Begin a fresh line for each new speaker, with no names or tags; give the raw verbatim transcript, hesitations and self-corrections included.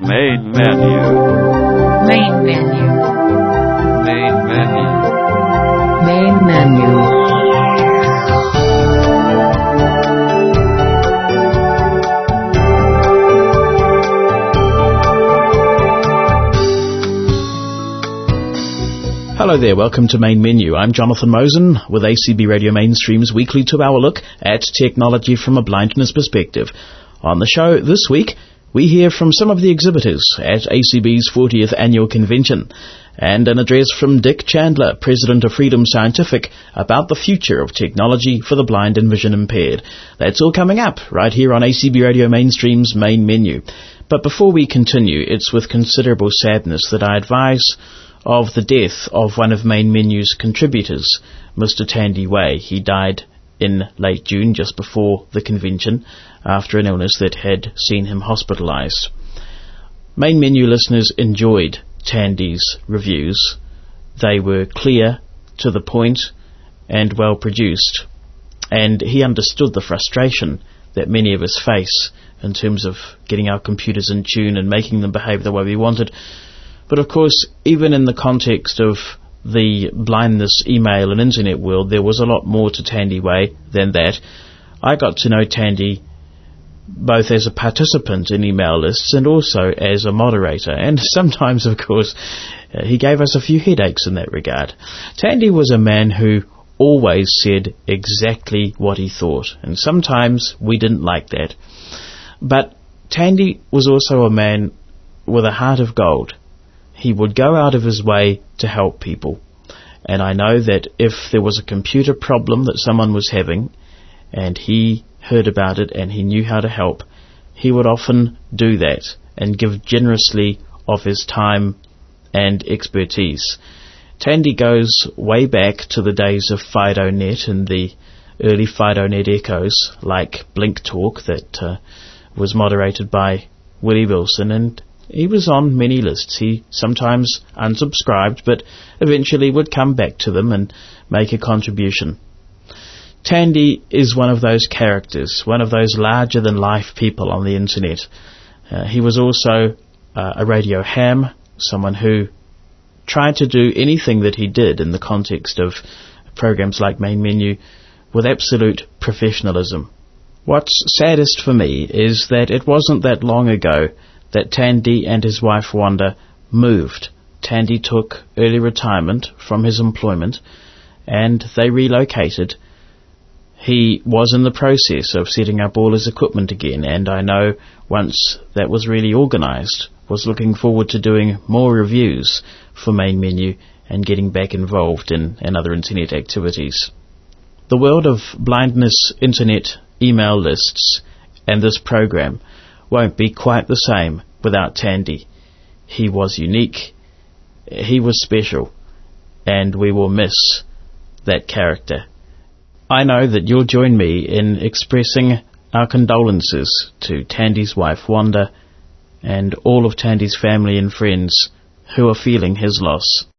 Main menu.
Main menu.
Main menu.
Main menu.
Hello there, welcome to Main Menu. I'm Jonathan Mosen with A C B Radio Mainstream's weekly two-hour look at technology from a blindness perspective. On the show this week, we hear from some of the exhibitors at A C B's fortieth Annual Convention, and an address from Dick Chandler, President of Freedom Scientific, about the future of technology for the blind and vision impaired. That's all coming up right here on A C B Radio Mainstream's Main Menu. But before we continue, it's with considerable sadness that I advise of the death of one of Main Menu's contributors, Mister Tandy Way. He died in late June, just before the convention, after an illness that had seen him hospitalised. Main Menu listeners enjoyed Tandy's reviews. They were clear, to the point, and well produced, and he understood the frustration that many of us face in terms of getting our computers in tune and making them behave the way we wanted. But of course, even in the context of the blindness email and internet world, there was a lot more to Tandy Way than that. I got to know Tandy both as a participant in email lists and also as a moderator. And sometimes, of course, uh, he gave us a few headaches in that regard. Tandy was a man who always said exactly what he thought, and sometimes we didn't like that. But Tandy was also a man with a heart of gold. He would go out of his way to help people. And I know that if there was a computer problem that someone was having, and he heard about it and he knew how to help, he would often do that and give generously of his time and expertise. Tandy goes way back to the days of FidoNet and the early FidoNet echoes, like Blink Talk, that uh, was moderated by Willie Wilson, and he was on many lists. He sometimes unsubscribed, but eventually would come back to them and make a contribution. Tandy is one of those characters, one of those larger-than-life people on the internet. Uh, he was also uh, a radio ham, someone who tried to do anything that he did in the context of programs like Main Menu with absolute professionalism. What's saddest for me is that it wasn't that long ago that Tandy and his wife Wanda moved. Tandy took early retirement from his employment and they relocated. He was in the process of setting up all his equipment again, and I know once that was really organised, was looking forward to doing more reviews for Main Menu and getting back involved in, in other internet activities. The world of blindness internet email lists and this program won't be quite the same without Tandy. He was unique, he was special, and we will miss that character. I know that you'll join me in expressing our condolences to Tandy's wife Wanda and all of Tandy's family and friends who are feeling his loss.